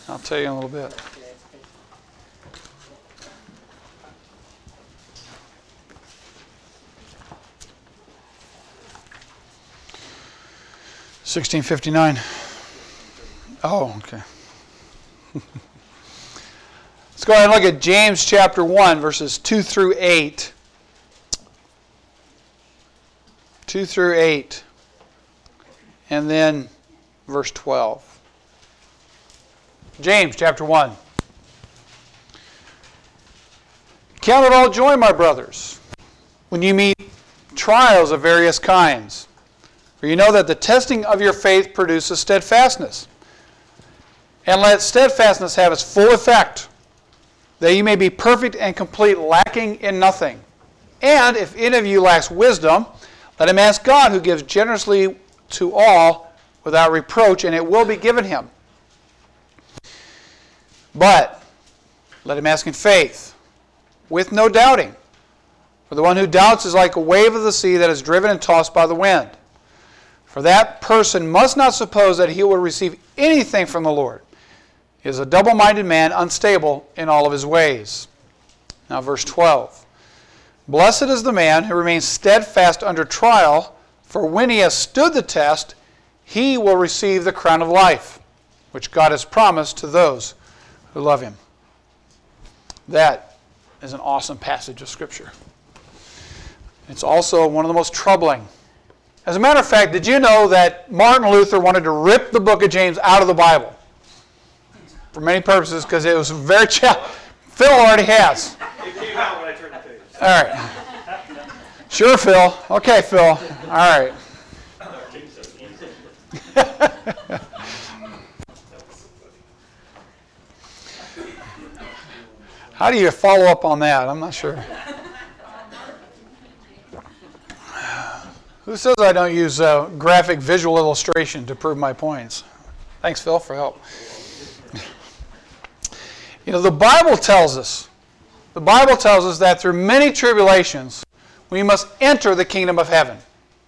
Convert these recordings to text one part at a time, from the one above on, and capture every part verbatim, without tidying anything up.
I'll tell you in a little bit. sixteen fifty-nine. Oh, okay. Let's go ahead and look at James chapter one, verses two through eight. two through eight. And then verse twelve. James chapter one. Count it all joy, my brothers, when you meet trials of various kinds. For you know that the testing of your faith produces steadfastness. And let steadfastness have its full effect, that you may be perfect and complete, lacking in nothing. And if any of you lacks wisdom, let him ask God, who gives generously to all without reproach, and it will be given him. But let him ask in faith, with no doubting. For the one who doubts is like a wave of the sea that is driven and tossed by the wind. For that person must not suppose that he will receive anything from the Lord. He is a double-minded man, unstable in all of his ways. Now verse twelve. Blessed is the man who remains steadfast under trial, for when he has stood the test, he will receive the crown of life, which God has promised to those who love him. That is an awesome passage of Scripture. It's also one of the most troubling. As a matter of fact, did you know that Martin Luther wanted to rip the book of James out of the Bible? For many purposes, because it was very challenging. Phil already has. It came out when I turned the page. All right. Sure, Phil. Okay, Phil. All right. How do you follow up on that? I'm not sure. Who says I don't use uh, graphic visual illustration to prove my points? Thanks, Phil, for help. You know, the Bible tells us, the Bible tells us that through many tribulations, we must enter the kingdom of heaven.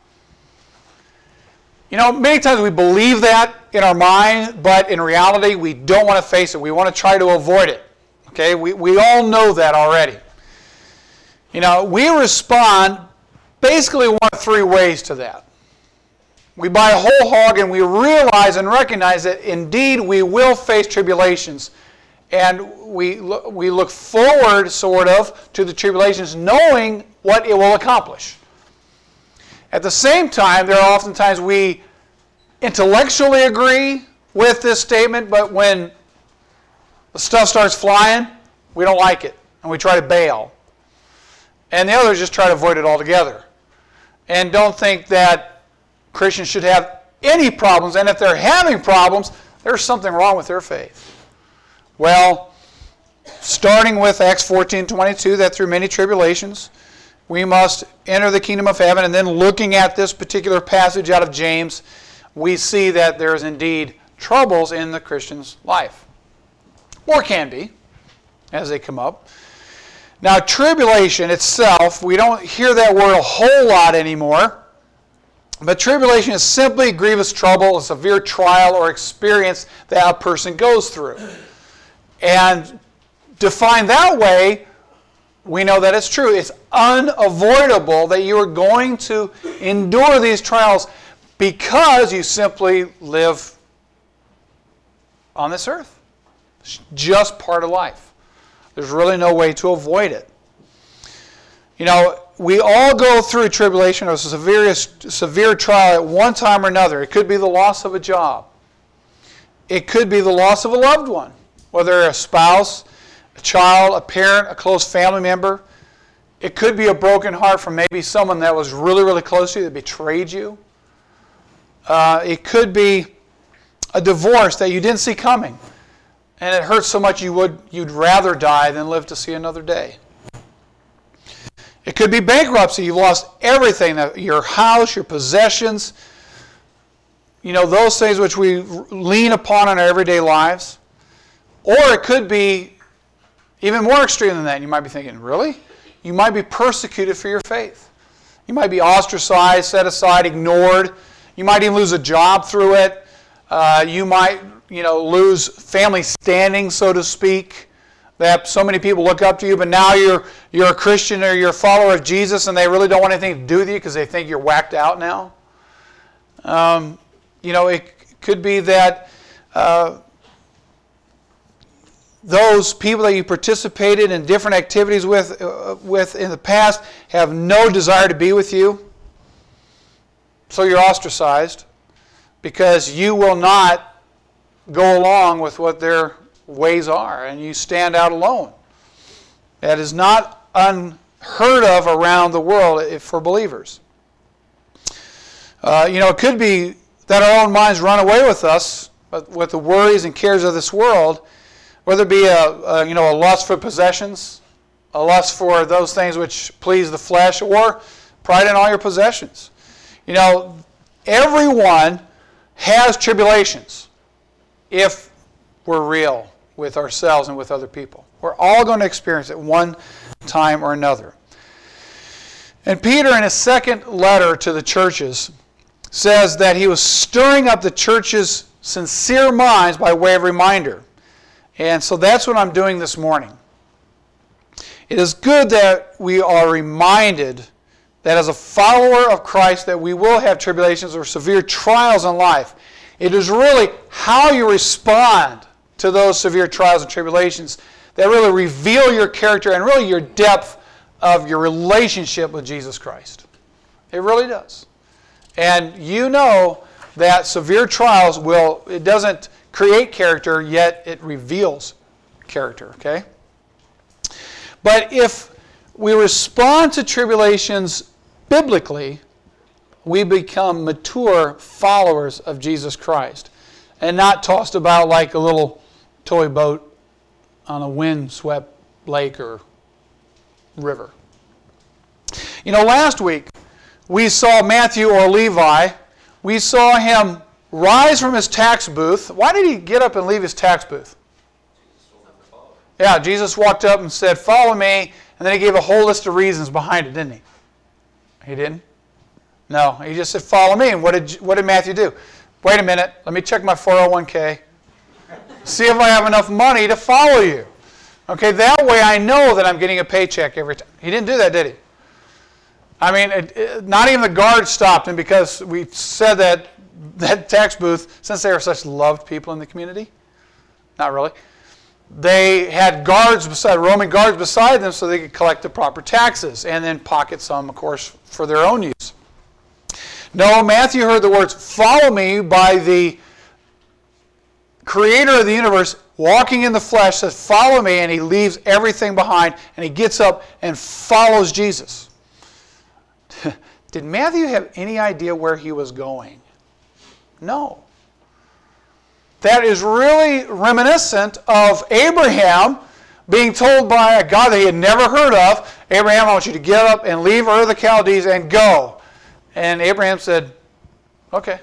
You know, many times we believe that in our mind, but in reality, we don't want to face it. We want to try to avoid it. Okay, we, we all know that already. You know, we respond basically one of three ways to that. We buy a whole hog and we realize and recognize that indeed we will face tribulations. And we look, we look forward, sort of, to the tribulations knowing what it will accomplish. At the same time, there are oftentimes we intellectually agree with this statement, but when the stuff starts flying, we don't like it, and we try to bail. And the others just try to avoid it altogether. And don't think that Christians should have any problems, and if they're having problems, there's something wrong with their faith. Well, starting with Acts fourteen twenty-two, that through many tribulations we must enter the kingdom of heaven, and then looking at this particular passage out of James, we see that there is indeed troubles in the Christian's life. Or can be, as they come up. Now, tribulation itself, we don't hear that word a whole lot anymore, but tribulation is simply grievous trouble, a severe trial or experience that a person goes through. And defined that way, we know that it's true. It's unavoidable that you are going to endure these trials because you simply live on this earth. It's just part of life. There's really no way to avoid it. You know, we all go through tribulation or a severe, severe trial at one time or another. It could be the loss of a job. It could be the loss of a loved one, whether a spouse, a child, a parent, a close family member. It could be a broken heart from maybe someone that was really, really close to you that betrayed you. Uh, it could be a divorce that you didn't see coming, and it hurts so much you would, you'd rather die than live to see another day. It could be bankruptcy. You've lost everything, your house, your possessions, you know, those things which we lean upon in our everyday lives. Or it could be even more extreme than that. You might be thinking, really? You might be persecuted for your faith. You might be ostracized, set aside, ignored. You might even lose a job through it. Uh, you might you know, lose family standing, so to speak, that so many people look up to you, but now you're you're a Christian or you're a follower of Jesus and they really don't want anything to do with you because they think you're whacked out now. Um, you know, it could be that uh, those people that you participated in different activities with, uh, with in the past have no desire to be with you. So you're ostracized because you will not go along with what their ways are, and you stand out alone. That is not unheard of around the world for believers. Uh, you know, it could be that our own minds run away with us, with the worries and cares of this world, whether it be a, a you know a lust for possessions, a lust for those things which please the flesh, or pride in all your possessions. You know, everyone has tribulations if we're real with ourselves and with other people. We're all going to experience it one time or another. And Peter, in his second letter to the churches, says that he was stirring up the church's sincere minds by way of reminder. And so that's what I'm doing this morning. It is good that we are reminded that as a follower of Christ that we will have tribulations or severe trials in life. It is really how you respond to those severe trials and tribulations that really reveal your character and really your depth of your relationship with Jesus Christ. It really does. And you know that severe trials will, it doesn't create character, yet it reveals character, okay? But if we respond to tribulations biblically, we become mature followers of Jesus Christ and not tossed about like a little toy boat on a wind-swept lake or river. You know, last week we saw Matthew or Levi. We saw him rise from his tax booth. Why did he get up and leave his tax booth? Yeah, Jesus walked up and said, "Follow me," and then he gave a whole list of reasons behind it, didn't he? He didn't? No, he just said, "Follow me." And what did what did Matthew do? Wait a minute, let me check my four oh one k. See if I have enough money to follow you. Okay, that way I know that I'm getting a paycheck every time. He didn't do that, did he? I mean, it, it, not even the guard stopped him because we said that that tax booth, since they were such loved people in the community, not really, they had guards beside, Roman guards beside them so they could collect the proper taxes and then pocket some, of course, for their own use. No, Matthew heard the words, "Follow me," by the creator of the universe walking in the flesh, says, "Follow me," and he leaves everything behind and he gets up and follows Jesus. Did Matthew have any idea where he was going? No. That is really reminiscent of Abraham being told by a God that he had never heard of, "Abraham, I want you to get up and leave Ur of the Chaldees and go." And Abraham said, "Okay.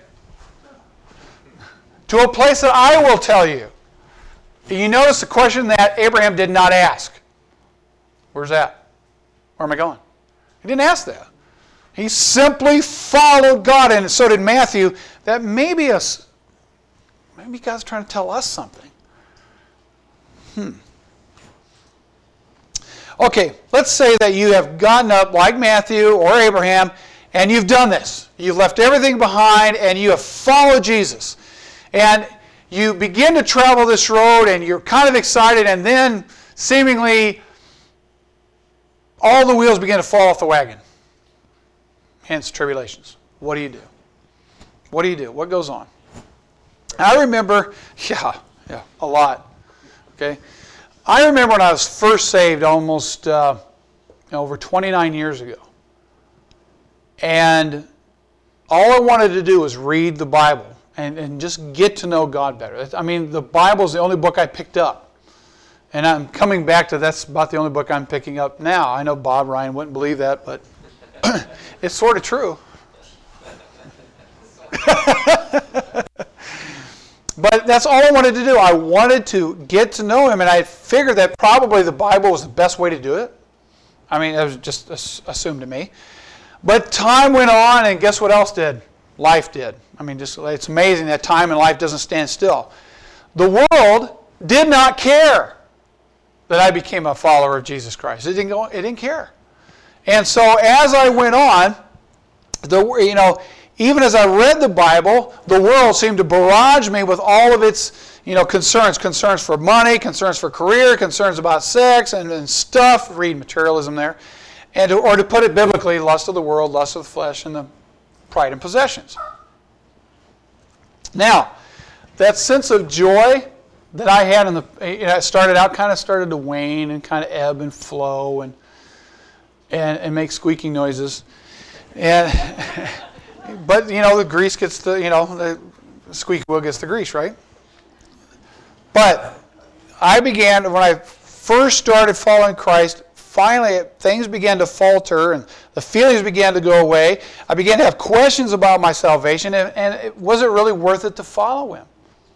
To a place that I will tell you." You notice the question that Abraham did not ask. Where's that? Where am I going? He didn't ask that. He simply followed God, and so did Matthew. That maybe us, maybe God's trying to tell us something. Hmm. Okay, let's say that you have gotten up like Matthew or Abraham, and you've done this. You've left everything behind, and you have followed Jesus. And you begin to travel this road, and you're kind of excited, and then seemingly all the wheels begin to fall off the wagon. Hence tribulations. What do you do? What do you do? What goes on? I remember, yeah, yeah, a lot. Okay, I remember when I was first saved, almost uh, over twenty-nine years ago, and all I wanted to do was read the Bible and, and just get to know God better. I mean, the Bible is the only book I picked up, and I'm coming back to that's about the only book I'm picking up now. I know Bob Ryan wouldn't believe that, but it's sort of true. But that's all I wanted to do. I wanted to get to know him, and I figured that probably the Bible was the best way to do it. I mean, it was just assumed to me. But time went on, and guess what else did? Life did. I mean, just it's amazing that time and life doesn't stand still. the world did not care that I became a follower of Jesus Christ. It didn't go, it didn't care. And so as I went on, the you know, even as I read the Bible, the world seemed to barrage me with all of its, you know, concerns. Concerns for money, concerns for career, concerns about sex and, and stuff. Read materialism there. And to, or to put it biblically, lust of the world, lust of the flesh, and the pride in possessions. Now, that sense of joy that I had in the, you know, it started out, kind of started to wane and kind of ebb and flow and and, and make squeaking noises. And but you know, the grease gets the, you know, the squeaky wheel gets the grease, right? But I began, when I first started following Christ, finally things began to falter and the feelings began to go away. I began to have questions about my salvation, and, and it, was it really worth it to follow him?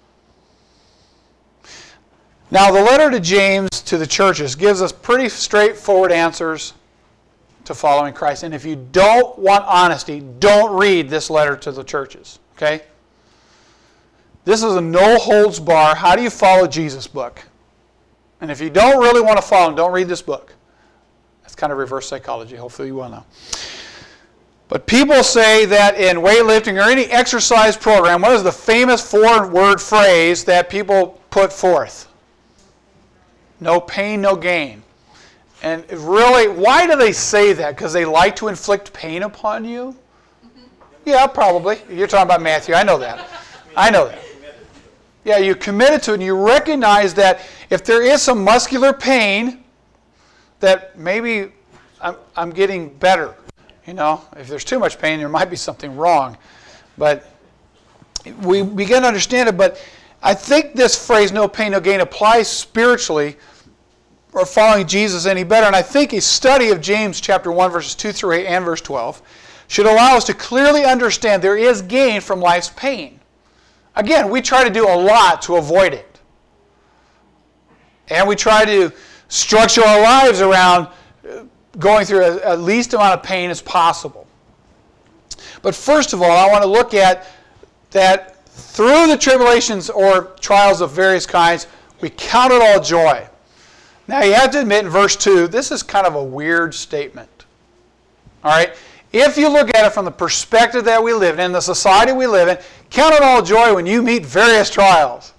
Now, the letter to James to the churches gives us pretty straightforward answers to following Christ. And if you don't want honesty, don't read this letter to the churches, okay? This is a no-holds-bar, how do you follow Jesus book. And if you don't really want to follow him, don't read this book. That's kind of reverse psychology. Hopefully you will know. But people say that in weightlifting or any exercise program, what is the famous four-word phrase that people put forth? No pain, no gain. And really, why do they say that? Because they like to inflict pain upon you? Yeah, probably. You're talking about Matthew. I know that. I know that. Yeah, you committed to it and you recognize that if there is some muscular pain, that maybe I'm, I'm getting better. You know, if there's too much pain, there might be something wrong. But we begin to understand it. But I think this phrase, no pain, no gain, applies spiritually or following Jesus any better. And I think a study of James chapter one, verses two through eight and verse twelve should allow us to clearly understand there is gain from life's pain. Again, we try to do a lot to avoid it. And we try to structure our lives around going through a, a least amount of pain as possible. But first of all, I want to look at that through the tribulations or trials of various kinds, we count it all joy. Now you have to admit in verse two, this is kind of a weird statement. All right? If you look at it from the perspective that we live in, in the society we live in, count it all joy when you meet various trials.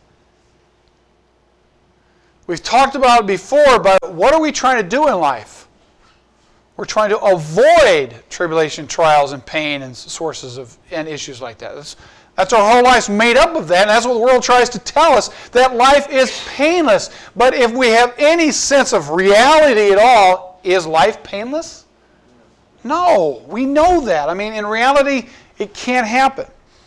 We've talked about it before, but what are we trying to do in life? We're trying to avoid tribulation, trials, and pain and sources of and issues like that. That's, that's our whole life's made up of that, and that's what the world tries to tell us, that life is painless. But if we have any sense of reality at all, is life painless? No, we know that. I mean, in reality, it can't happen.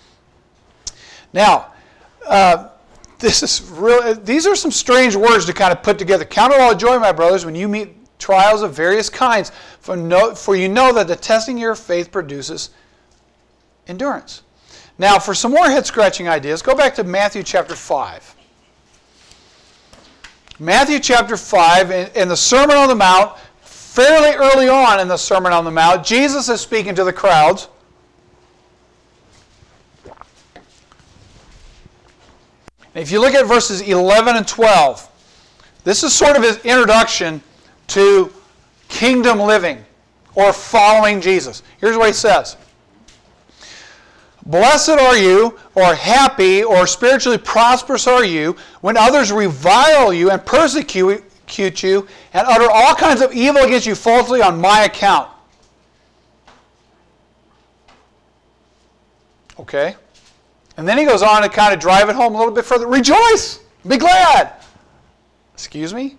Now, uh, this is real. These are some strange words to kind of put together. Count it all joy, my brothers, when you meet trials of various kinds, for, no, for you know that the testing of your faith produces endurance. Now, for some more head-scratching ideas, go back to Matthew chapter five. Matthew chapter five, in, in the Sermon on the Mount, fairly early on in the Sermon on the Mount, Jesus is speaking to the crowds. If you look at verses eleven and twelve, this is sort of his introduction to kingdom living or following Jesus. Here's what he says. Blessed are you, or happy, or spiritually prosperous are you, when others revile you and persecute you and utter all kinds of evil against you falsely on my account. Okay? And then he goes on to kind of drive it home a little bit further. Rejoice! Be glad! Excuse me?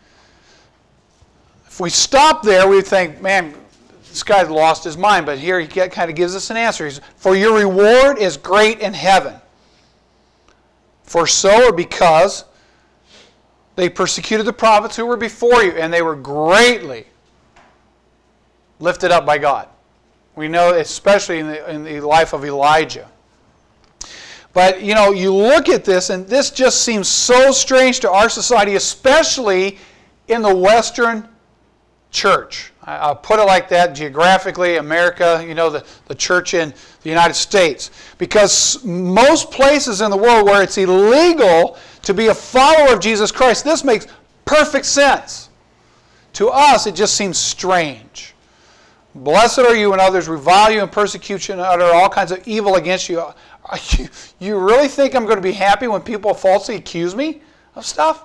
If we stop there, we think, man, this guy's lost his mind. But here he kind of gives us an answer. He's, for your reward is great in heaven. For so or because they persecuted the prophets who were before you, and they were greatly lifted up by God. We know, especially in the, in the life of Elijah. But, you know, you look at this, and this just seems so strange to our society, especially in the Western church. I'll put it like that, geographically, America, you know, the, the church in the United States. Because most places in the world where it's illegal to be a follower of Jesus Christ, this makes perfect sense. To us, it just seems strange. Blessed are you when others revile you and persecute you and utter all kinds of evil against you. You, you really think I'm going to be happy when people falsely accuse me of stuff?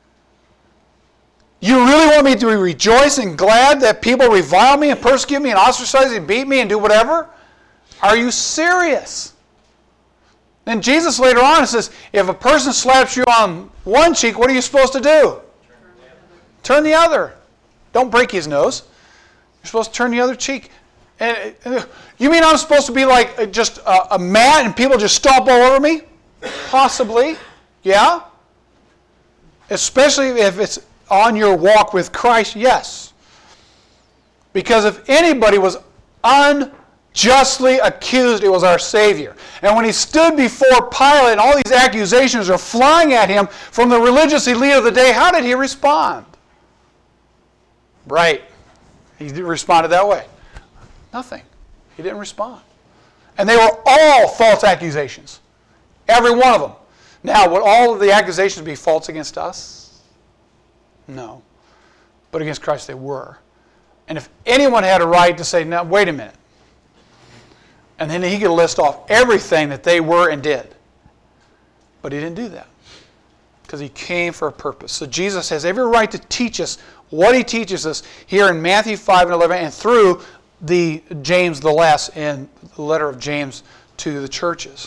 You really want me to be rejoice and glad that people revile me and persecute me and ostracize me and beat me and do whatever? Are you serious? Then Jesus later on says, if a person slaps you on one cheek, what are you supposed to do? Turn the other. Don't break his nose. You're supposed to turn the other cheek. And you mean I'm supposed to be like just a, a mat and people just stomp all over me? Possibly. Yeah. Especially if it's on your walk with Christ, yes. Because if anybody was unjustly accused, it was our Savior. And when he stood before Pilate and all these accusations are flying at him from the religious elite of the day, how did he respond? Right. He responded that way. Nothing. He didn't respond. And they were all false accusations. Every one of them. Now, would all of the accusations be false against us? No. But against Christ they were. And if anyone had a right to say, now, wait a minute. And then he could list off everything that they were and did. But he didn't do that. Because he came for a purpose. So Jesus has every right to teach us what he teaches us here in Matthew five and eleven and through the James the Less in the letter of James to the churches.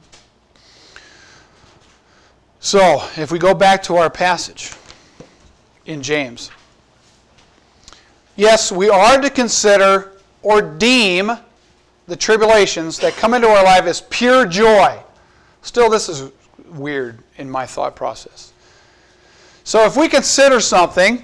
So, if we go back to our passage in James. Yes, we are to consider or deem the tribulations that come into our life as pure joy. Still, this is weird in my thought process. So if we consider something,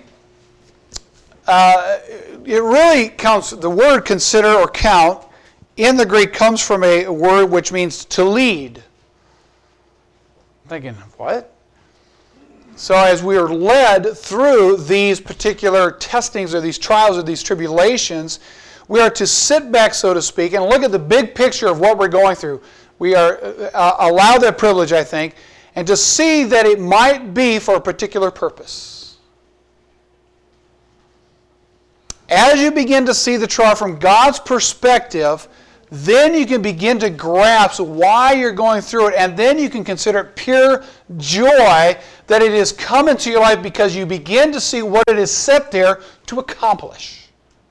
uh, it really counts, the word consider or count in the Greek comes from a word which means to lead. I'm thinking, what? So as we are led through these particular testings or these trials or these tribulations, we are to sit back, so to speak, and look at the big picture of what we're going through. We are uh, allowed that privilege, I think, and to see that it might be for a particular purpose. As you begin to see the trial from God's perspective, then you can begin to grasp why you're going through it, and then you can consider it pure joy that it is come into your life because you begin to see what it is set there to accomplish.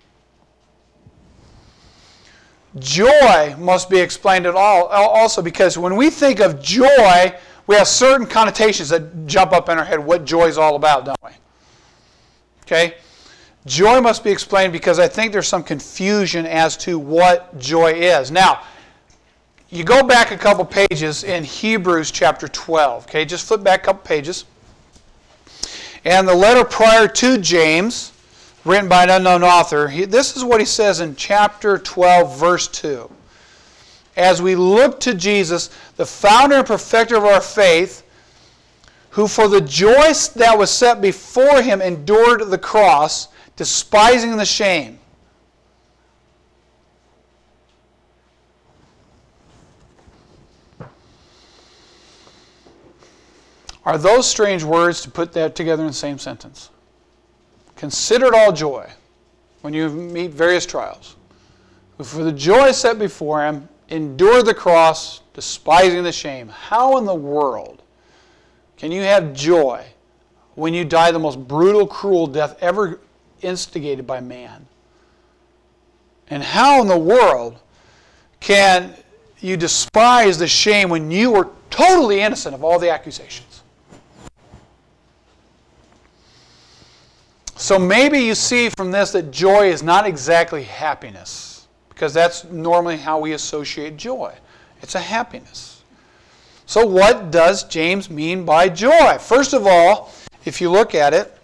Joy must be explained at all also because when we think of joy, we have certain connotations that jump up in our head what joy is all about, don't we? Okay? Joy must be explained because I think there's some confusion as to what joy is. Now, you go back a couple pages in Hebrews chapter twelve. Okay, just flip back a couple pages. And the letter prior to James, written by an unknown author, he, this is what he says in chapter twelve, verse two. As we look to Jesus, the founder and perfecter of our faith, who for the joy that was set before him endured the cross, despising the shame. Are those strange words to put that together in the same sentence? Consider it all joy when you meet various trials. Who for the joy set before him endured the cross, despising the shame. How in the world can you have joy when you die the most brutal, cruel death ever instigated by man? And how in the world can you despise the shame when you were totally innocent of all the accusations? So maybe you see from this that joy is not exactly happiness, because that's normally how we associate joy. It's a happiness. So what does James mean by joy? First of all, if you look at it,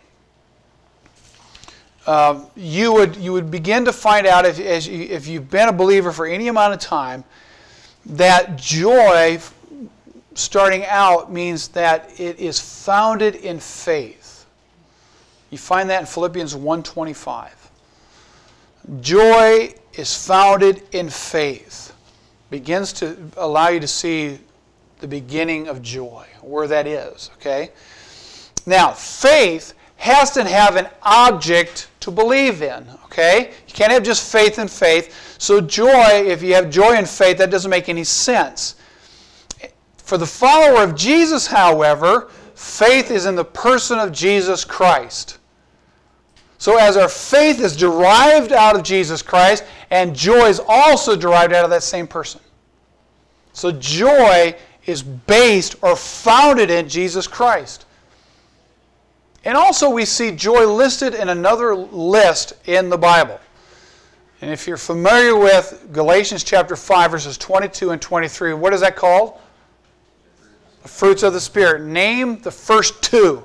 Uh, you would you would begin to find out if as you, if you've been a believer for any amount of time that joy starting out means that it is founded in faith. You find that in Philippians one twenty-five. Joy is founded in faith. Begins to allow you to see the beginning of joy, where that is, okay? Now, faith has to have an object to believe in, okay? You can't have just faith in faith. So joy, if you have joy in faith, that doesn't make any sense. For the follower of Jesus, however, faith is in the person of Jesus Christ. So as our faith is derived out of Jesus Christ, and joy is also derived out of that same person. So joy is based or founded in Jesus Christ. And also we see joy listed in another list in the Bible. And if you're familiar with Galatians chapter five, verses twenty-two and twenty-three, what is that called? The fruits of the Spirit. Name the first two.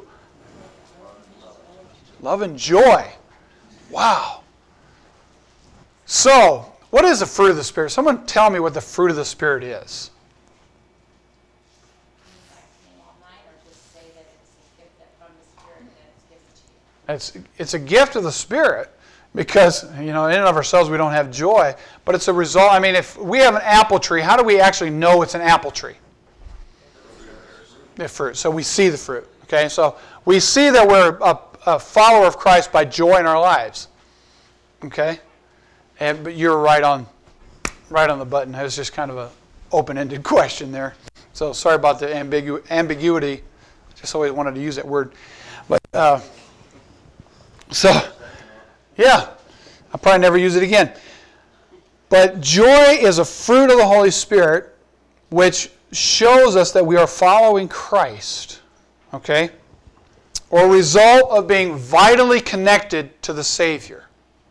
Love and joy. Wow. So, what is the fruit of the Spirit? Someone tell me what the fruit of the Spirit is. It's, it's a gift of the Spirit because, you know, in and of ourselves we don't have joy, but it's a result. I mean, if we have an apple tree, how do we actually know it's an apple tree? The fruit. So we see the fruit. Okay, so we see that we're a, a follower of Christ by joy in our lives. Okay, and but you're right on, right on the button. It was just kind of a open-ended question there. So sorry about the ambigu- ambiguity. Just always wanted to use that word, but. Uh, So, yeah, I'll probably never use it again. But joy is a fruit of the Holy Spirit, which shows us that we are following Christ, okay? Or a result of being vitally connected to the Savior.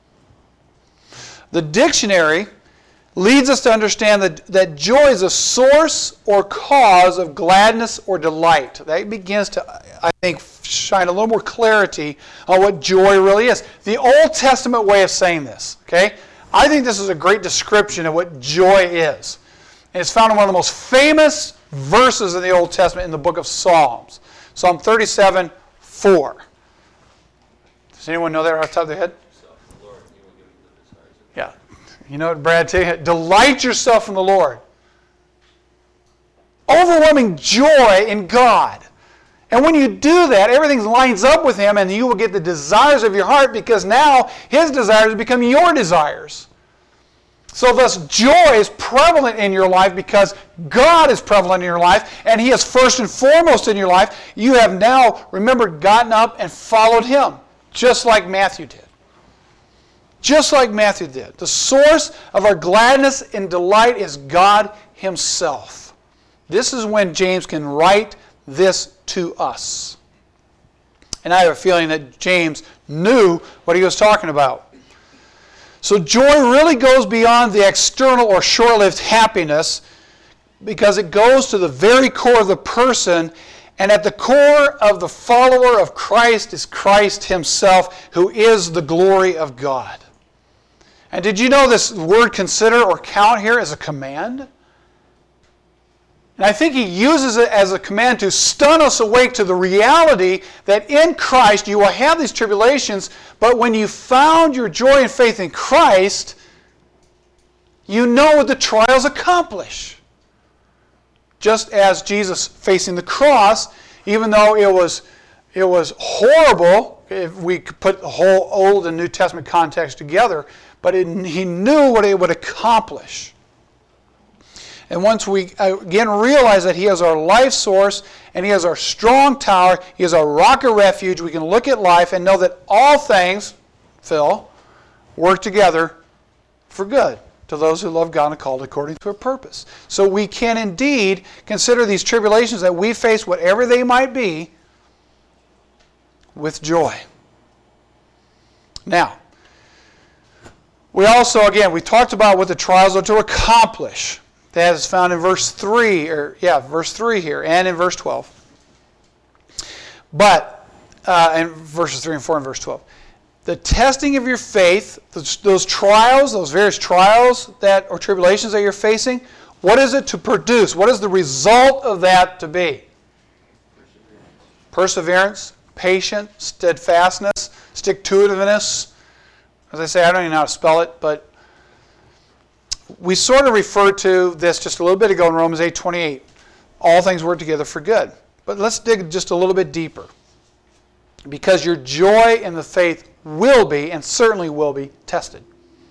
The dictionary leads us to understand that, that joy is a source or cause of gladness or delight. That begins to, I think, shine a little more clarity on what joy really is. The Old Testament way of saying this, okay? I think this is a great description of what joy is. And it's found in one of the most famous verses in the Old Testament in the book of Psalms. Psalm thirty-seven, four. Does anyone know that right off the top of their head? Yeah. You know what, Brad? Tell you, delight yourself in the Lord. Overwhelming joy in God. And when you do that, everything lines up with Him and you will get the desires of your heart because now His desires become your desires. So thus, joy is prevalent in your life because God is prevalent in your life and He is first and foremost in your life. You have now, remember, gotten up and followed Him, just like Matthew did. Just like Matthew did. The source of our gladness and delight is God Himself. This is when James can write this to us. And I have a feeling that James knew what he was talking about. So joy really goes beyond the external or short-lived happiness because it goes to the very core of the person, and at the core of the follower of Christ is Christ Himself, who is the glory of God. And did you know this word consider or count here is a command? And I think he uses it as a command to stun us awake to the reality that in Christ you will have these tribulations, but when you found your joy and faith in Christ, you know what the trials accomplish. Just as Jesus facing the cross, even though it was, it was horrible, if we could put the whole Old and New Testament context together, but it, he knew what it would accomplish. And once we again realize that He is our life source and He is our strong tower, He is our rock of refuge, we can look at life and know that all things, Phil, work together for good to those who love God and are called according to a purpose. So we can indeed consider these tribulations that we face, whatever they might be, with joy. Now, we also, again, we talked about what the trials are to accomplish. That is found in verse three, or yeah, verse three here, and in verse twelve. But, uh, in verses three and four and verse twelve. The testing of your faith, those, those trials, those various trials that or tribulations that you're facing, what is it to produce? What is the result of that to be? Perseverance, patience, steadfastness, stick-to-itiveness, As I say, I don't even know how to spell it, but we sort of referred to this just a little bit ago in Romans eight twenty-eight. All things work together for good. But let's dig just a little bit deeper. Because your joy in the faith will be, and certainly will be, tested.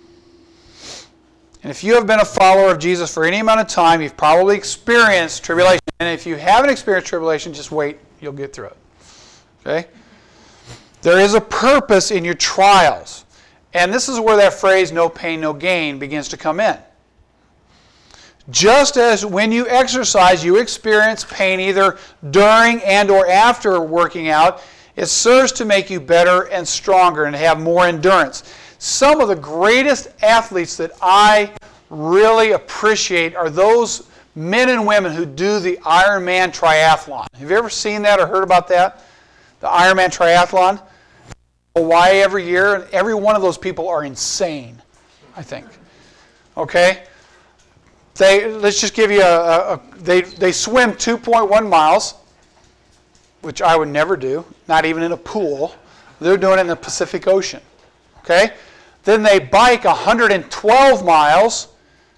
And if you have been a follower of Jesus for any amount of time, you've probably experienced tribulation. And if you haven't experienced tribulation, just wait. You'll get through it. Okay? There is a purpose in your trials. And this is where that phrase, no pain, no gain, begins to come in. Just as when you exercise, you experience pain either during and or after working out, it serves to make you better and stronger and have more endurance. Some of the greatest athletes that I really appreciate are those men and women who do the Ironman triathlon. Have you ever seen that or heard about that? The Ironman triathlon? Hawaii every year, and every one of those people are insane, I think. Okay? They, let's just give you a, a, a they, they swim two point one miles, which I would never do, not even in a pool. They're doing it in the Pacific Ocean. Okay? Then they bike one hundred twelve miles,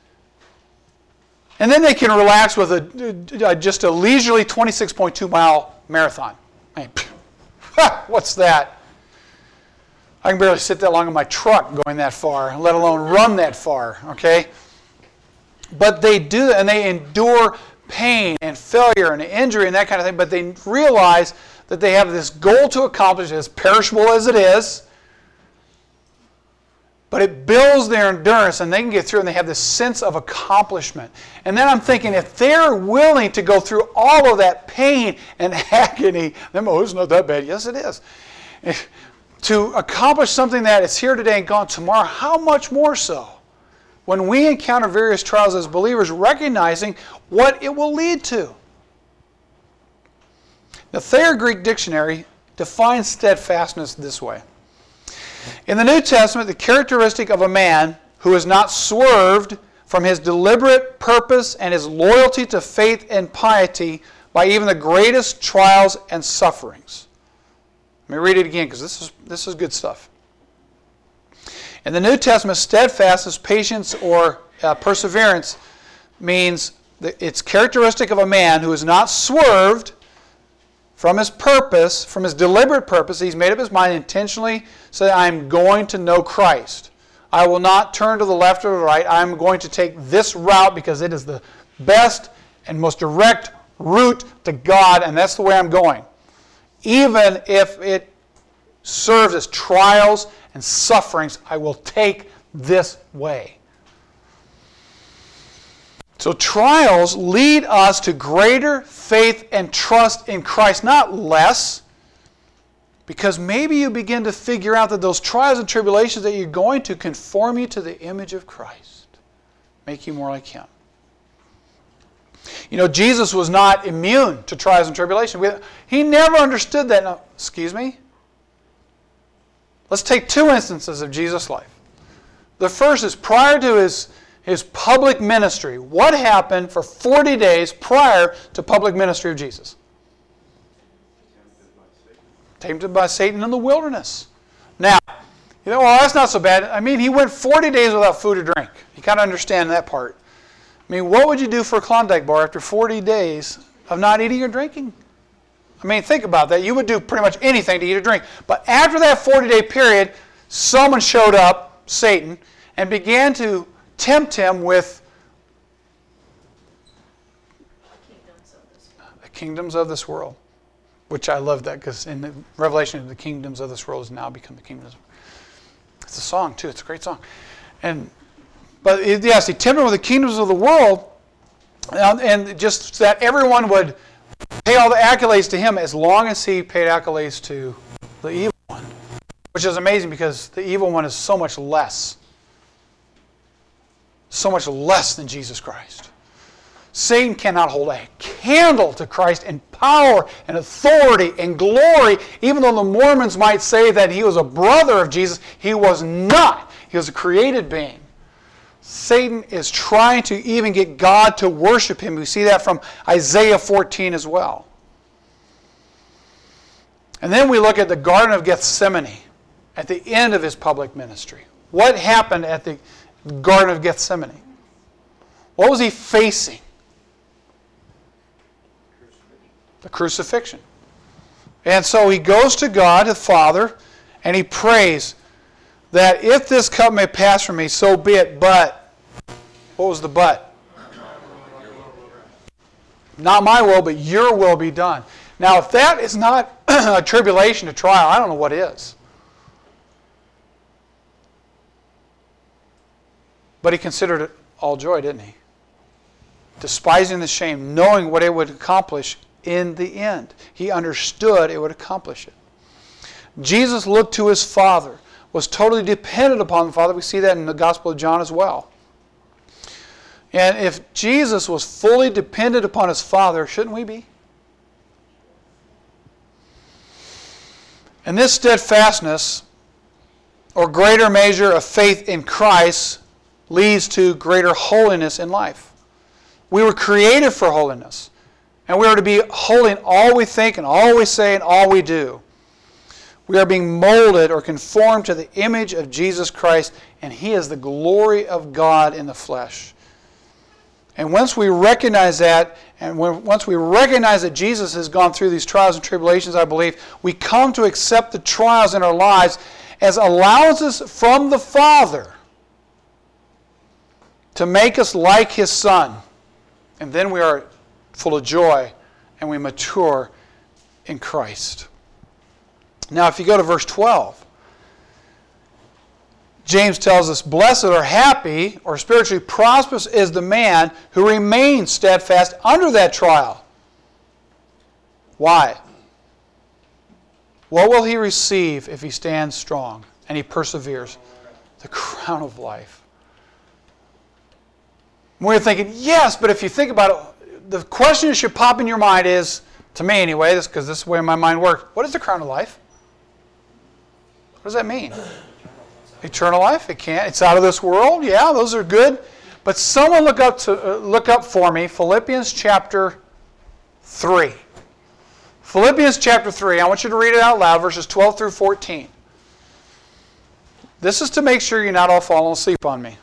and then they can relax with a, a just a leisurely twenty-six point two mile marathon. I mean, what's that? I can barely sit that long in my truck going that far, let alone run that far. Okay? But they do that, and they endure pain and failure and injury and that kind of thing, but they realize that they have this goal to accomplish, as perishable as it is, but it builds their endurance, and they can get through, and they have this sense of accomplishment. And then I'm thinking, if they're willing to go through all of that pain and agony, then, oh, it's not that bad. Yes, it is. If, to accomplish something that is here today and gone tomorrow, how much more so when we encounter various trials as believers, recognizing what it will lead to. The Thayer Greek Dictionary defines steadfastness this way. In the New Testament, the characteristic of a man who is not swerved from his deliberate purpose and his loyalty to faith and piety by even the greatest trials and sufferings. Let me read it again, because this is, this is good stuff. In the New Testament, steadfastness, patience, or uh, perseverance means that it's characteristic of a man who is not swerved from his purpose, from his deliberate purpose. He's made up his mind intentionally, say, I'm going to know Christ. I will not turn to the left or the right. I'm going to take this route because it is the best and most direct route to God, and that's the way I'm going. Even if it serves as trials and sufferings, I will take this way. So trials lead us to greater faith and trust in Christ, not less, because maybe you begin to figure out that those trials and tribulations that you're going to conform you to the image of Christ, make you more like Him. You know, Jesus was not immune to trials and tribulation. He never understood that. No, excuse me? Let's take two instances of Jesus' life. The first is prior to his, his public ministry. What happened for forty days prior to public ministry of Jesus? Tempted by Satan in the wilderness. Now, you know, well, that's not so bad. I mean, he went forty days without food or drink. You kind of understand that part. I mean, what would you do for a Klondike bar after forty days of not eating or drinking? I mean, think about that. You would do pretty much anything to eat or drink. But after that forty-day period, someone showed up, Satan, and began to tempt him with the kingdoms of this world. Which I love that, because in the Revelation, the kingdoms of this world has now become the kingdoms. It's a song, too. It's a great song. And But yes, he tempted him with the kingdoms of the world, and just that everyone would pay all the accolades to him as long as he paid accolades to the evil one. Which is amazing, because the evil one is so much less. So much less than Jesus Christ. Satan cannot hold a candle to Christ in power and authority and glory. Even though the Mormons might say that he was a brother of Jesus, he was not. He was a created being. Satan is trying to even get God to worship him. We see that from Isaiah fourteen as well. And then we look at the Garden of Gethsemane at the end of his public ministry. What happened at the Garden of Gethsemane? What was he facing? The crucifixion. And so he goes to God, the Father, and he prays that if this cup may pass from me, so be it, but, what was the but? Not my will, but your will be done. Now, if that is not a tribulation, a trial, I don't know what is. But he considered it all joy, didn't he? Despising the shame, knowing what it would accomplish in the end. He understood it would accomplish it. Jesus looked to his Father, was totally dependent upon the Father. We see that in the Gospel of John as well. And if Jesus was fully dependent upon his Father, shouldn't we be? And this steadfastness, or greater measure of faith in Christ, leads to greater holiness in life. We were created for holiness. And we are to be holy in all we think and all we say and all we do. We are being molded or conformed to the image of Jesus Christ, and He is the glory of God in the flesh. And once we recognize that, and when, once we recognize that Jesus has gone through these trials and tribulations, I believe, we come to accept the trials in our lives as allowances from the Father to make us like His Son. And then we are full of joy and we mature in Christ. Now, if you go to verse twelve, James tells us, blessed or happy or spiritually prosperous is the man who remains steadfast under that trial. Why? What will he receive if he stands strong and he perseveres? The crown of life. We're thinking, yes, but if you think about it, the question that should pop in your mind is, to me anyway, because this is the way my mind works, what is the crown of life? What does that mean? Eternal life? It can't. It's out of this world. Yeah, those are good. But someone look up to uh, look up for me Philippians chapter three. Philippians chapter three. I want you to read it out loud, verses twelve through fourteen. This is to make sure you're not all falling asleep on me.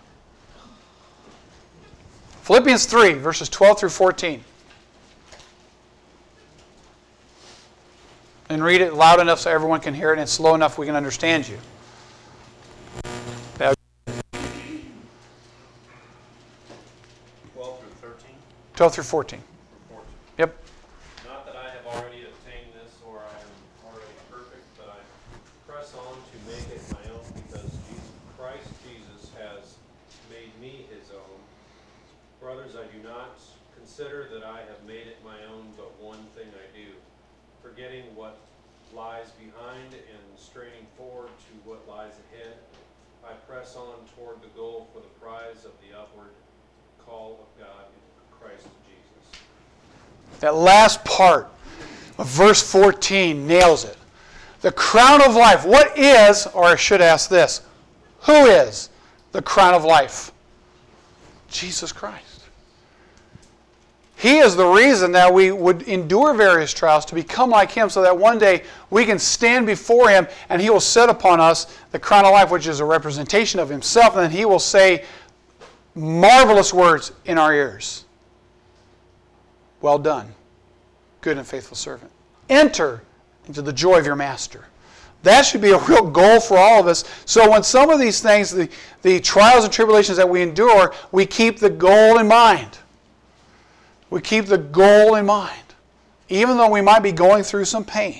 Philippians three, verses twelve through fourteen. And read it loud enough so everyone can hear it, and slow enough we can understand you. twelve through fourteen. Yep. Not that I have already obtained this or I am already perfect, but I press on to make it my own because Jesus, Christ Jesus has made me His own. Brothers, I do not consider that I have made it my own, but one thing I do, forgetting what lies behind and straining forward to what lies ahead, I press on toward the goal for the prize of the upward call of God in Christ Jesus. That last part of verse fourteen nails it. The crown of life. What is, or I should ask this, who is the crown of life? Jesus Christ. He is the reason that we would endure various trials to become like Him so that one day we can stand before Him and He will set upon us the crown of life, which is a representation of Himself, and then He will say marvelous words in our ears. Well done, good and faithful servant. Enter into the joy of your master. That should be a real goal for all of us. So when some of these things, the, the trials and tribulations that we endure, we keep the goal in mind. We keep the goal in mind, even though we might be going through some pain.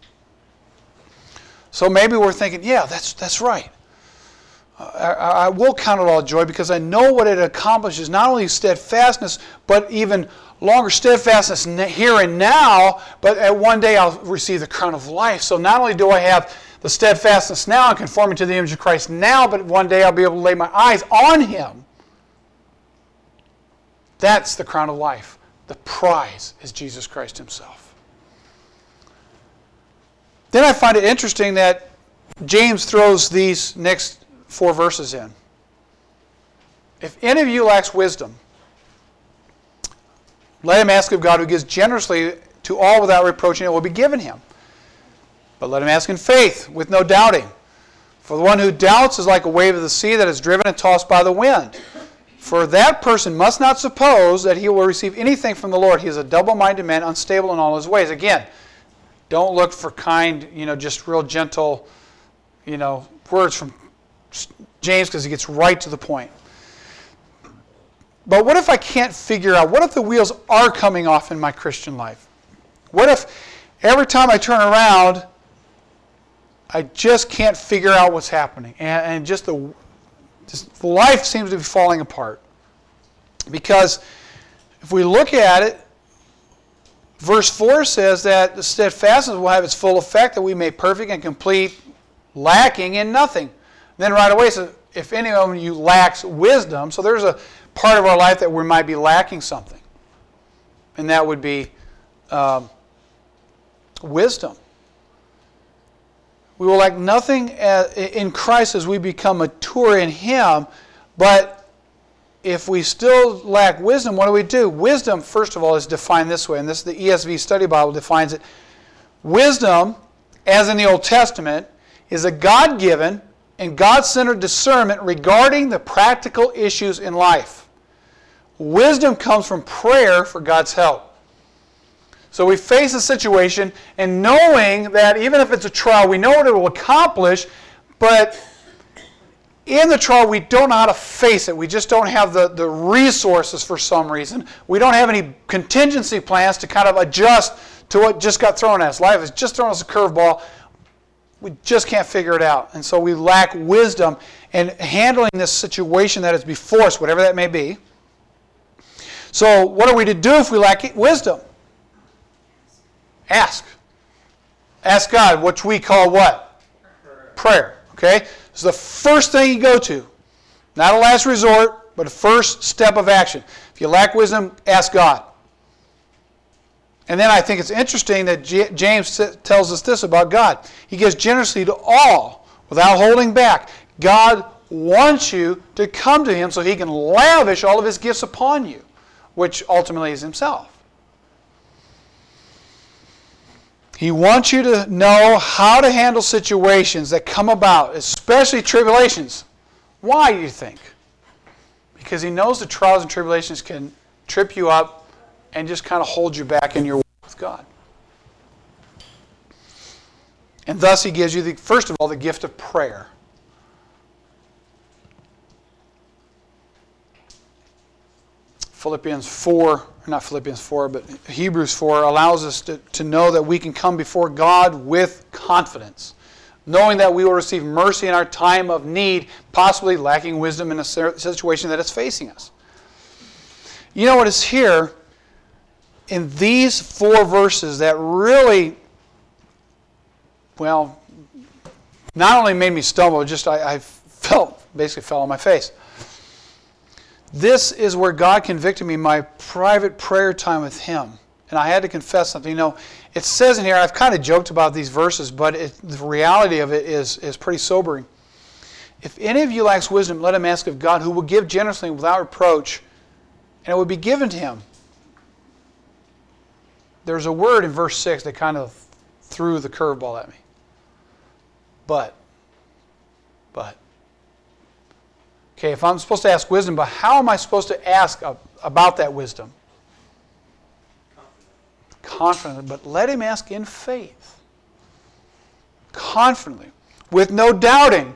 So maybe we're thinking, yeah, that's, that's right. I, I will count it all joy because I know what it accomplishes, not only steadfastness, but even longer steadfastness here and now, but at one day I'll receive the crown of life. So not only do I have the steadfastness now and conforming to the image of Christ now, but one day I'll be able to lay my eyes on Him. That's the crown of life. The prize is Jesus Christ Himself. Then I find it interesting that James throws these next four verses in. If any of you lacks wisdom, let him ask of God, who gives generously to all without reproach, and it will be given him. But let him ask in faith, with no doubting. For the one who doubts is like a wave of the sea that is driven and tossed by the wind. For that person must not suppose that he will receive anything from the Lord. He is a double-minded man, unstable in all his ways. Again, don't look for kind, you know, just real gentle, you know, words from James, because he gets right to the point. But what if I can't figure out, what if the wheels are coming off in my Christian life? What if every time I turn around, I just can't figure out what's happening, and, and just the just life seems to be falling apart? Because if we look at it, verse four says that the steadfastness will have its full effect, that we may perfect and complete, lacking in nothing. And then right away it says, if any of you lacks wisdom, so there's a part of our life that we might be lacking something, and that would be um, wisdom. We will lack nothing in Christ as we become mature in Him, but if we still lack wisdom, what do we do? Wisdom, first of all, is defined this way, and this is the E S V Study Bible defines it. Wisdom, as in the Old Testament, is a God-given and God-centered discernment regarding the practical issues in life. Wisdom comes from prayer for God's help. So we face a situation, and knowing that even if it's a trial, we know what it will accomplish, but in the trial, we don't know how to face it. We just don't have the, the resources for some reason. We don't have any contingency plans to kind of adjust to what just got thrown at us. Life has just thrown us a curveball. We just can't figure it out. And so we lack wisdom in handling this situation that is before us, whatever that may be. So what are we to do if we lack wisdom? Ask. Ask God, which we call what? Prayer. Prayer. Okay? It's the first thing you go to. Not a last resort, but a first step of action. If you lack wisdom, ask God. And then I think it's interesting that J- James tells us this about God. He gives generously to all without holding back. God wants you to come to Him so He can lavish all of His gifts upon you, which ultimately is Himself. He wants you to know how to handle situations that come about, especially tribulations. Why, do you think? Because He knows the trials and tribulations can trip you up and just kind of hold you back in your walk with God. And thus He gives you, the, first of all, the gift of prayer. Philippians four, not Philippians four, but Hebrews four allows us to, to know that we can come before God with confidence, knowing that we will receive mercy in our time of need, possibly lacking wisdom in a situation that is facing us. You know what is here in these four verses that really, well, not only made me stumble, just I, I felt, basically fell on my face. This is where God convicted me in my private prayer time with Him. And I had to confess something. You know, it says in here, I've kind of joked about these verses, but it, the reality of it is, is pretty sobering. If any of you lacks wisdom, let him ask of God, who will give generously without reproach, and it will be given to him. There's a word in verse six that kind of threw the curveball at me. But. But. Okay, if I'm supposed to ask wisdom, but how am I supposed to ask about that wisdom? Confidently. Confidently, but let him ask in faith. Confidently, with no doubting.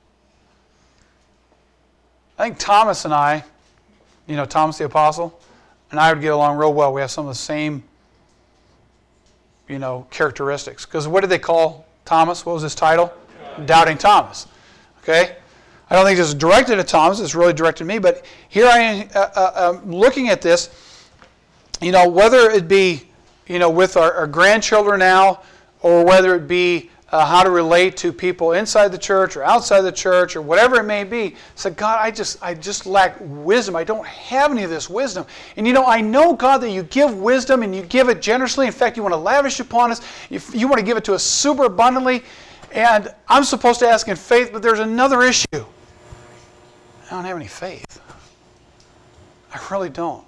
I think Thomas and I, you know, Thomas the Apostle, and I would get along real well. We have some of the same, you know, characteristics. Because what did they call Thomas? What was his title? Doubting, Doubting Thomas. Okay? I don't think this is directed at Thomas. It's really directed at me. But here I am uh, uh, looking at this, you know, whether it be, you know, with our, our grandchildren now, or whether it be uh, how to relate to people inside the church or outside the church or whatever it may be. So God, I just I just lack wisdom. I don't have any of this wisdom. And you know, I know, God, that you give wisdom and you give it generously. In fact, you want to lavish upon us. You, you want to give it to us super abundantly. And I'm supposed to ask in faith, but there's another issue. I don't have any faith. I really don't.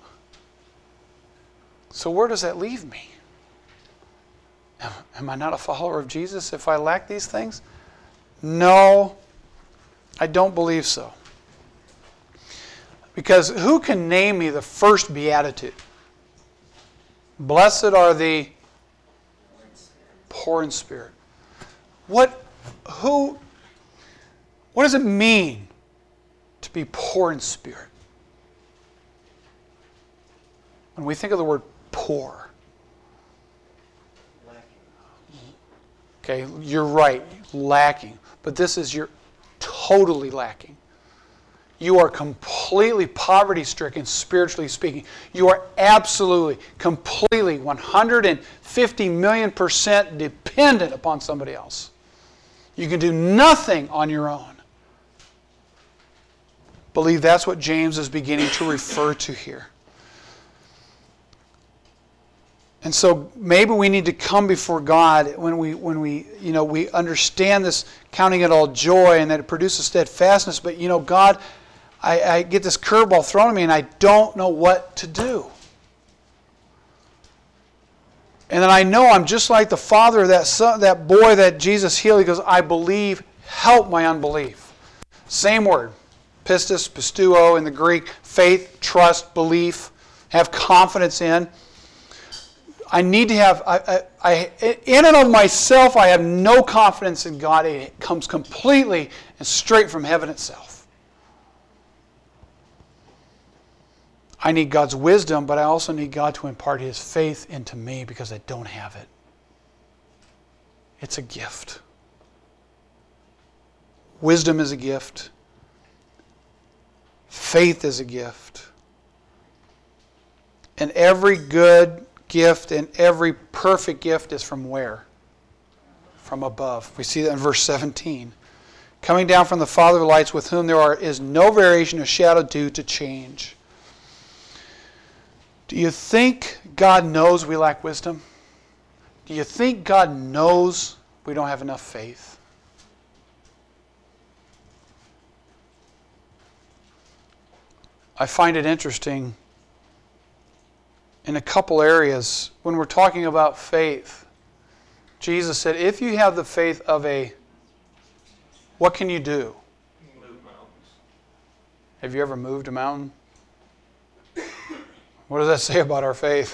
So where does that leave me? Am I not a follower of Jesus if I lack these things? No, I don't believe so. Because who can name me the first beatitude? Blessed are the poor in spirit. What, who, what does it mean to be poor in spirit? When we think of the word poor. Okay, you're right, lacking. But this is you're totally lacking. You are completely poverty-stricken, spiritually speaking. You are absolutely, completely, one hundred fifty million percent dependent upon somebody else. You can do nothing on your own. Believe that's what James is beginning to refer to here. And so maybe we need to come before God when we when we you know we understand this, counting it all joy, and that it produces steadfastness. But you know, God, I, I get this curveball thrown at me, and I don't know what to do. And then I know I'm just like the father of that son, that boy that Jesus healed. He goes, "I believe. Help my unbelief." Same word, pistis, pistuo in the Greek. Faith, trust, belief, have confidence in. I need to have, I, I, I, in and of myself, I have no confidence in God. It comes completely and straight from heaven itself. I need God's wisdom, but I also need God to impart His faith into me because I don't have it. It's a gift. Wisdom is a gift. Faith is a gift. And every good gift and every perfect gift is from where? From above. We see that in verse seventeen. Coming down from the Father of lights, with whom there are, is no variation or shadow due to change. Do you think God knows we lack wisdom? Do you think God knows we don't have enough faith? I find it interesting in a couple areas when we're talking about faith. Jesus said, if you have the faith of a, what can you do? Move mountains. Have you ever moved a mountain? What does that say about our faith?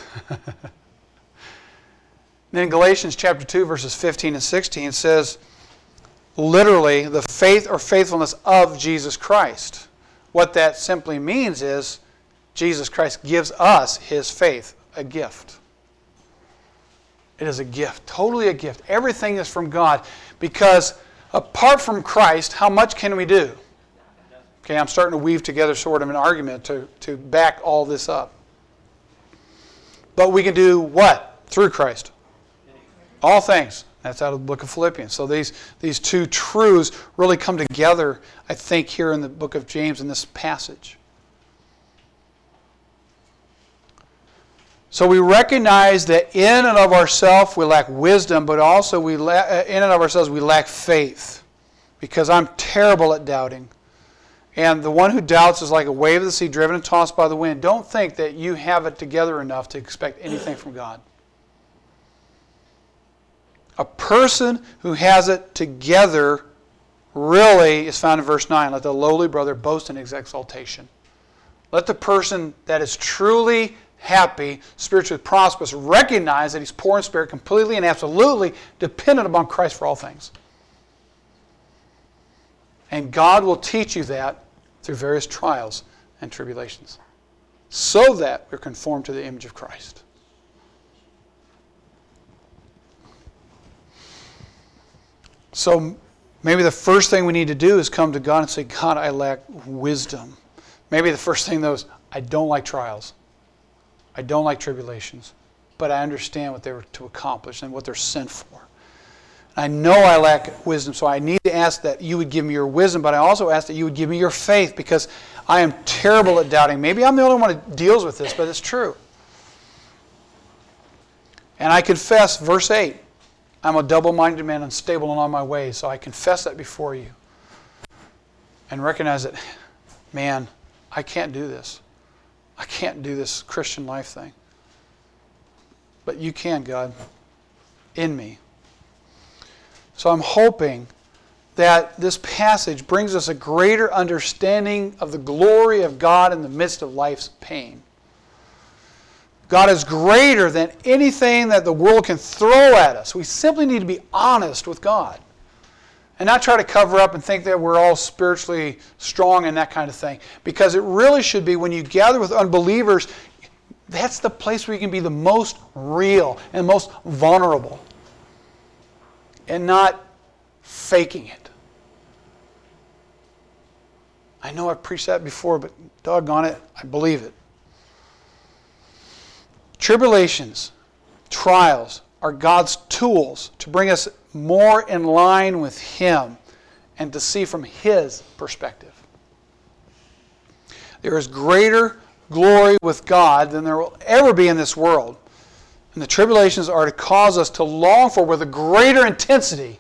Then in Galatians chapter two, verses fifteen and sixteen, it says, literally, the faith or faithfulness of Jesus Christ. What that simply means is, Jesus Christ gives us His faith, a gift. It is a gift, totally a gift. Everything is from God, because apart from Christ, how much can we do? Okay, I'm starting to weave together sort of an argument to, to back all this up. But we can do what? Through Christ. All things. That's out of the book of Philippians. So these, these two truths really come together, I think, here in the book of James in this passage. So we recognize that in and of ourselves we lack wisdom, but also we la- in and of ourselves we lack faith, because I'm terrible at doubting. And the one who doubts is like a wave of the sea driven and tossed by the wind. Don't think that you have it together enough to expect anything from God. A person who has it together really is found in verse nine. Let the lowly brother boast in his exaltation. Let the person that is truly happy, spiritually prosperous, recognize that he's poor in spirit, completely and absolutely dependent upon Christ for all things. And God will teach you that through various trials and tribulations, so that we're conformed to the image of Christ. So maybe the first thing we need to do is come to God and say, God, I lack wisdom. Maybe the first thing, though, is I don't like trials. I don't like tribulations. But I understand what they were to accomplish and what they're sent for. I know I lack wisdom, so I need to ask that you would give me your wisdom, but I also ask that you would give me your faith, because I am terrible at doubting. Maybe I'm the only one who deals with this, but it's true. And I confess, verse eight, I'm a double-minded man, unstable in all my ways, so I confess that before you. And recognize that, man, I can't do this. I can't do this Christian life thing. But you can, God, in me. So I'm hoping that this passage brings us a greater understanding of the glory of God in the midst of life's pain. God is greater than anything that the world can throw at us. We simply need to be honest with God and not try to cover up and think that we're all spiritually strong and that kind of thing. Because it really should be, when you gather with unbelievers, that's the place where you can be the most real and most vulnerable and not faking it. I know I've preached that before, but doggone it, I believe it. Tribulations, trials are God's tools to bring us more in line with Him and to see from His perspective. There is greater glory with God than there will ever be in this world. And the tribulations are to cause us to long for, with a greater intensity,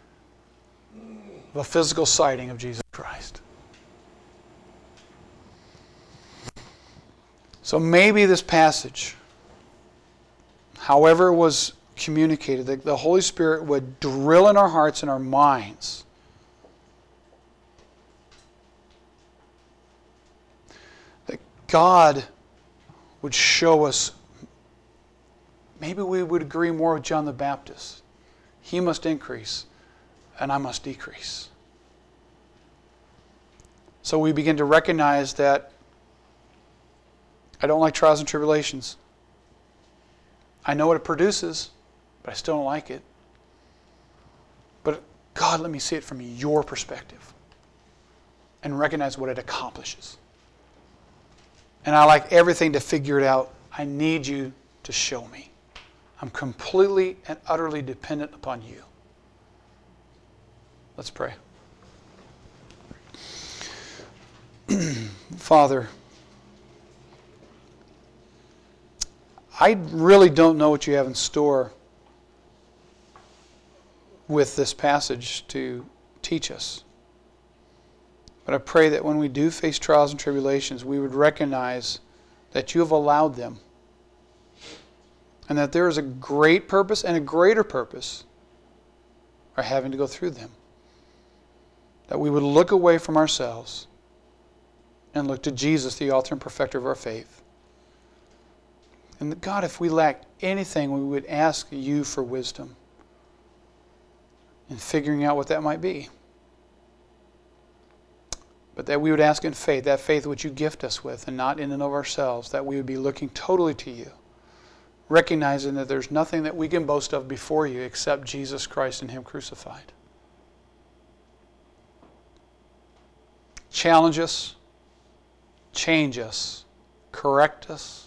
a physical sighting of Jesus Christ. So maybe this passage, however it was communicated, that the Holy Spirit would drill in our hearts and our minds that God would show us, maybe we would agree more with John the Baptist. He must increase and I must decrease. So we begin to recognize that I don't like trials and tribulations. I know what it produces, but I still don't like it. But God, let me see it from your perspective and recognize what it accomplishes. And I like everything to figure it out. I need you to show me. I'm completely and utterly dependent upon you. Let's pray. Father, I really don't know what you have in store with this passage to teach us. But I pray that when we do face trials and tribulations, we would recognize that you have allowed them. And that there is a great purpose and a greater purpose for having to go through them. That we would look away from ourselves and look to Jesus, the author and perfecter of our faith. And God, if we lack anything, we would ask you for wisdom in figuring out what that might be. But that we would ask in faith, that faith which you gift us with, and not in and of ourselves, that we would be looking totally to you, recognizing that there's nothing that we can boast of before you except Jesus Christ and Him crucified. Challenge us, change us, correct us,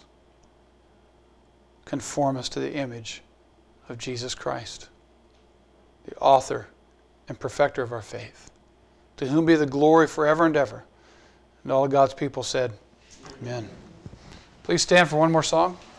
conform us to the image of Jesus Christ, the author and perfecter of our faith, to whom be the glory forever and ever. And all of God's people said, Amen. Please stand for one more song.